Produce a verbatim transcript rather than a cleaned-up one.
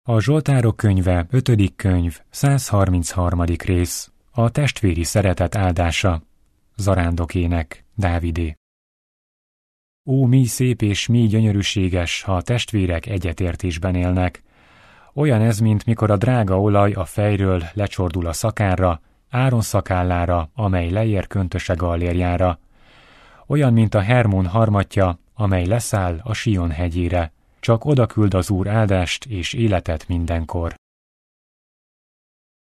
A Zsoltárok könyve, ötödik könyv, száz harmincharmadik rész. A testvéri szeretet áldása. Zarándokének, Dávidé. Ó, mi szép és mi gyönyörűséges, ha a testvérek egyetértésben élnek. Olyan ez, mint mikor a drága olaj a fejről lecsordul a szakárra, Áron szakállára, amely leér köntöse gallérjára. Olyan, mint a Hermon harmatja, amely leszáll a Sion hegyére. Csak oda küld az Úr áldást és életet mindenkor.